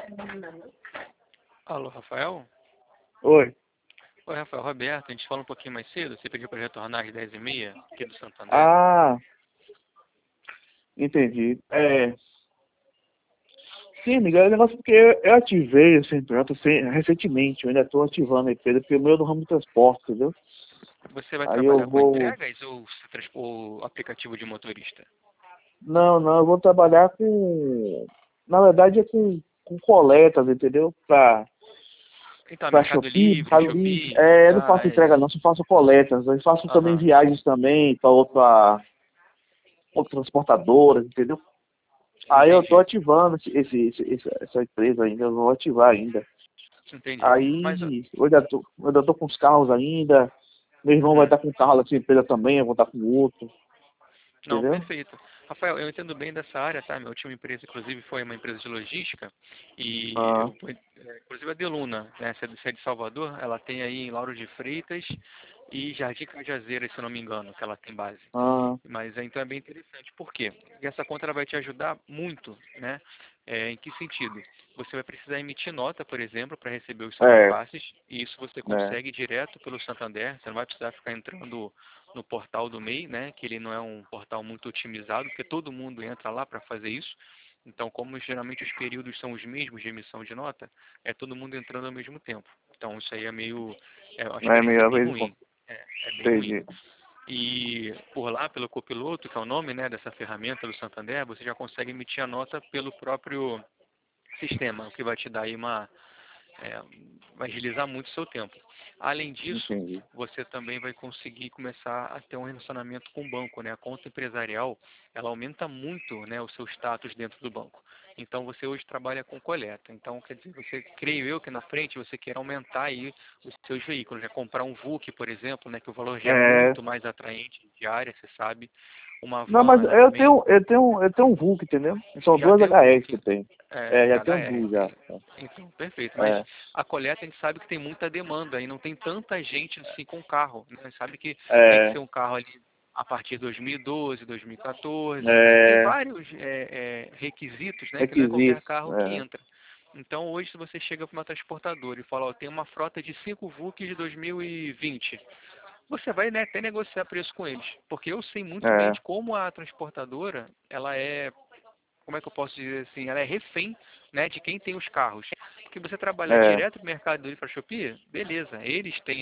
Alô, Rafael? Oi. Oi, Rafael, Roberto, a gente fala um pouquinho mais cedo, você pediu para retornar às 10h30, aqui do Santander. Ah, entendi. Sim, amiga, é um negócio porque eu ativei esse contrato recentemente, eu ainda estou ativando a empresa, porque o meu é do ramo de transporte, entendeu? Você vai Aí eu trabalhar com vou. entregas ou ou aplicativo de motorista? Não, não, eu vou trabalhar com. Na verdade é com coletas, entendeu? Então, Pra Mercado Shopee, Livre, Mercado Livre. Shopee, Eu não faço entrega não, só faço coletas. Eu faço também aham, viagens também para outras transportadoras, entendeu? Aí eu tô entendi, ativando essa empresa ainda, eu vou ativar ainda. entendi. Mas, Aí eu ainda tô com os carros ainda. Meu irmão vai uhum. estar com o carro dessa empresa também, eu vou estar com outro, Não, entendeu? perfeito. Rafael, eu entendo bem dessa área, tá? Minha última empresa, inclusive, foi uma empresa de logística e Ah, eu, inclusive a Deluna, né? Essa é de Salvador, ela tem aí em Lauro de Freitas e Jardim Cajazeiras, se eu não me engano, que ela tem base. ah, Mas então é bem interessante. Por quê? Porque essa conta ela vai te ajudar muito, né? Em que sentido? Você vai precisar emitir nota, por exemplo, para receber os seus é, repasses, e isso você né, consegue direto pelo Santander. Você não vai precisar ficar entrando no portal do MEI, né? Que ele não é um portal muito otimizado, porque todo mundo entra lá para fazer isso. Então, como geralmente os períodos são os mesmos de emissão de nota, é todo mundo entrando ao mesmo tempo. Então, isso aí é meio, a é experiência é melhor bem vez em ruim. quando. É bem ruim. Entendi. E por lá, pelo copiloto, que é o nome, né, dessa ferramenta do Santander, você já consegue emitir a nota pelo próprio sistema, o que vai te dar aí é, vai agilizar muito o seu tempo. Além disso, Entendi. você também vai conseguir começar a ter um relacionamento com o banco, né? A conta empresarial, ela aumenta muito, né, o seu status dentro do banco. Então, você hoje trabalha com coleta. Então, quer dizer, você, creio eu que na frente você quer aumentar aí os seus veículos, né? Comprar um VUC, por exemplo, né, que o valor já é É, muito mais atraente de área, você sabe. Uma não, van, mas ela eu também tenho, eu tenho, eu tenho um VUC, entendeu? São já duas tem o HS que VUC. eu tenho. Tem Já tenho duas já. HS. Então, perfeito. Mas É, a coleta a gente sabe que tem muita demanda e não tem tanta gente assim com carro, né? A gente sabe que tem que é, ser um carro ali a partir de 2012, 2014. Tem é, vários requisitos, né? Que não é qualquer requisitos. carro que entra. Então, hoje, se você chega para uma transportadora e fala, ó, tem uma frota de 5 VUCs de 2020, você vai, né, até negociar preço com eles. Porque eu sei muito bem É, de como a transportadora, ela é, como é que eu posso dizer assim, ela é refém, né, de quem tem os carros. Porque você trabalhar é, direto no Mercado Livre para Shopee, beleza, eles têm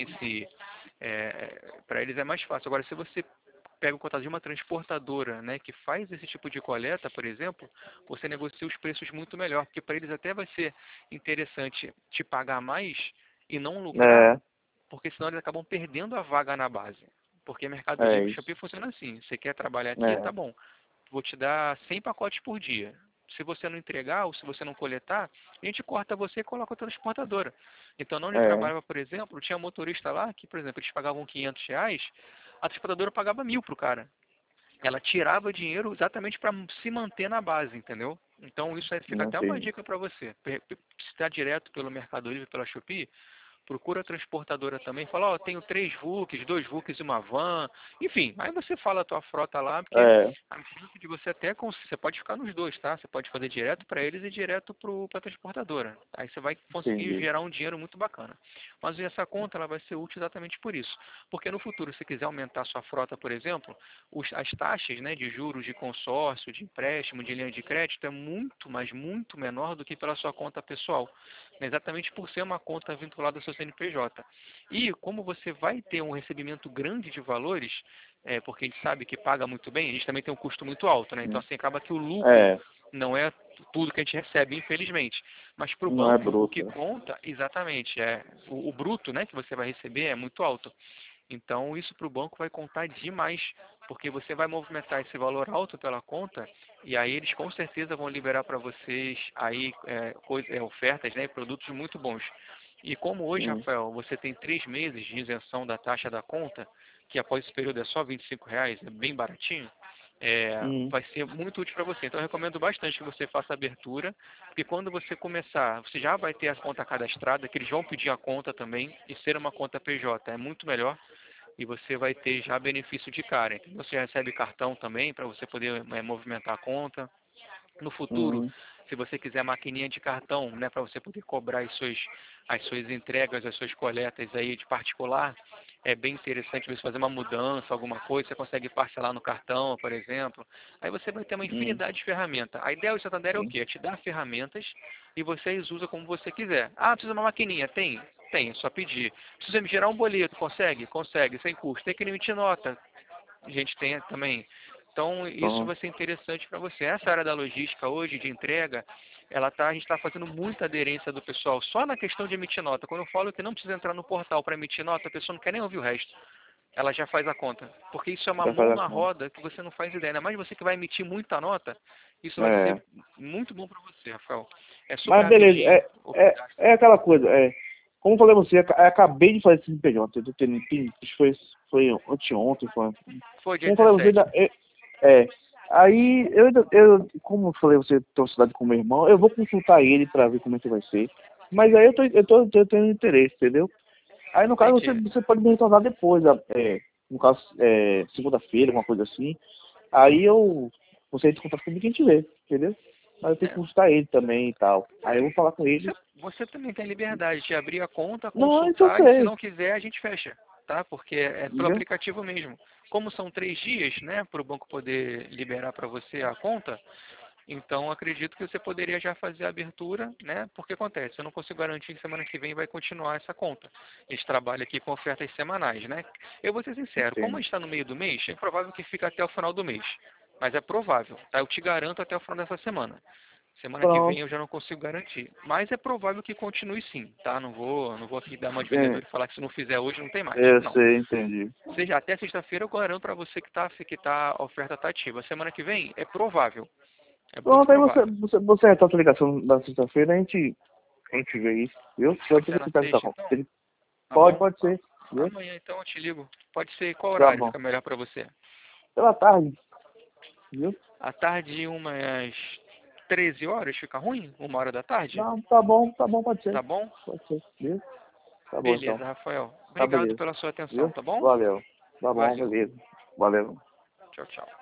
para eles é mais fácil. Agora, se você pega o contato de uma transportadora, né, que faz esse tipo de coleta, por exemplo, você negocia os preços muito melhor, porque para eles até vai ser interessante te pagar mais e não lucrar, é, porque senão eles acabam perdendo a vaga na base. Porque Mercado é Livre e Shopee isso. funciona assim, você quer trabalhar aqui, É, tá bom, vou te dar 100 pacotes por dia. Se você não entregar ou se você não coletar, a gente corta você e coloca outra transportadora. Então, onde eu é, trabalhava, por exemplo, tinha motorista lá que, por exemplo, eles pagavam R$ 500, a transportadora pagava 1.000 pro cara. Ela tirava dinheiro exatamente para se manter na base, entendeu? Então, isso aí fica não até uma entendi. dica para você. Se está direto pelo Mercado Livre, pela Shopee, procura a transportadora também, fala, ó, tenho 3 VUCs, 2 VUCs e uma van, enfim, aí você fala a tua frota lá, porque É, a chance de você até, você pode ficar nos dois, tá? Você pode fazer direto para eles e direto para a transportadora. Aí você vai conseguir entendi. gerar um dinheiro muito bacana. Mas essa conta, ela vai ser útil exatamente por isso. Porque no futuro, se quiser aumentar a sua frota, por exemplo, as taxas, né, de juros de consórcio, de empréstimo, de linha de crédito é muito, mas muito menor do que pela sua conta pessoal, né, exatamente por ser uma conta vinculada ao seu CNPJ. E como você vai ter um recebimento grande de valores, porque a gente sabe que paga muito bem, a gente também tem um custo muito alto, né? Então assim acaba que o lucro É, não é tudo que a gente recebe, infelizmente. Mas para o não é banco, o que bruto, né? conta, exatamente, é o bruto, né, que você vai receber é muito alto. Então, isso para o banco vai contar demais, porque você vai movimentar esse valor alto pela conta e aí eles com certeza vão liberar para vocês aí ofertas, né, produtos muito bons. E como hoje, Sim. Rafael, você tem 3 meses de isenção da taxa da conta, que após esse período é só R$ 25, é bem baratinho, Hum, vai ser muito útil para você. Então, eu recomendo bastante que você faça a abertura, porque quando você começar, você já vai ter a conta cadastrada, que eles vão pedir a conta também, e ser uma conta PJ é muito melhor, e você vai ter já benefício de cara. Então, você recebe cartão também para você poder movimentar a conta. No futuro, hum. Se você quiser maquininha de cartão, né, para você poder cobrar as suas entregas, as suas coletas aí de particular, é bem interessante você fazer uma mudança, alguma coisa, você consegue parcelar no cartão, por exemplo. Aí você vai ter uma infinidade de ferramentas. A ideia do Santander é o sim, quê? É te dar ferramentas e vocês usam como você quiser. Ah, precisa de uma maquininha? Tem? Tem, é só pedir. Precisa me gerar um boleto? Consegue? Consegue, sem custo. Tem que emitir nota? A gente tem também. Então, isso então, vai ser interessante para você. Essa área da logística hoje, de entrega, a gente está fazendo muita aderência do pessoal só na questão de emitir nota. Quando eu falo que não precisa entrar no portal para emitir nota, a pessoa não quer nem ouvir o resto. Ela já faz a conta. Porque isso é uma já faz mão a na conta. roda que você não faz ideia. Ainda mais você que vai emitir muita nota, isso vai ser É. muito bom para você, Rafael. É super Mas beleza, rapidinho. O cadastro. é aquela coisa, como eu falei pra você, acabei de fazer esse CNPJ, eu tenho, acho que foi anteontem, Foi dia como eu falei pra você, 17. aí como eu falei pra você, tô cidade com meu irmão, eu vou consultar ele pra ver como é que vai ser, mas aí eu tenho interesse, entendeu? Aí no caso Entendi. você pode me retornar depois, no caso, segunda-feira, alguma coisa assim, aí você entra em contato comigo e a gente vê, entendeu? Mas eu tenho que É, consultar ele também e tal. Aí eu vou falar com ele. você também tem liberdade de abrir a conta, Não, isso eu consultar e se sei. não quiser a gente fecha, tá? Porque é pelo Entendeu? aplicativo mesmo. Como são 3 dias, né, para o banco poder liberar para você a conta, então acredito que você poderia já fazer a abertura, né? Porque acontece, eu não consigo garantir que semana que vem vai continuar essa conta. A gente trabalha aqui com ofertas semanais, né? Eu vou ser sincero, como a Entendo. gente está no meio do mês, é provável que fique até o final do mês. Mas é provável, tá? Eu te garanto até o final dessa semana. Semana que vem Pronto. eu já não consigo garantir. Mas é provável que continue sim, tá? Não vou aqui dar uma de É, vendedor e falar que se não fizer hoje não tem mais. eu Não. sei, entendi. Seja até sexta-feira eu garanto para você a oferta tá ativa. Semana que vem é provável. É muito Pronto, aí provável. você retorna a ligação da sexta-feira, a gente vê isso, viu? Pode Pode ter ser que na ficar com sexta então? Tá Pode, bom? pode ser, viu? Amanhã então eu te ligo. Pode ser qual Tá horário bom. fica melhor para você? Pela tarde, viu? À tarde, umas 13 horas, fica ruim? 1 hora da tarde? Não, tá bom, Tá bom? pode ser, viu? Tá bom então. Beleza, Rafael. Tá Obrigado beleza, pela sua atenção, viu? tá bom? Valeu. Tá bom, Valeu. beleza. Valeu. Tchau, tchau.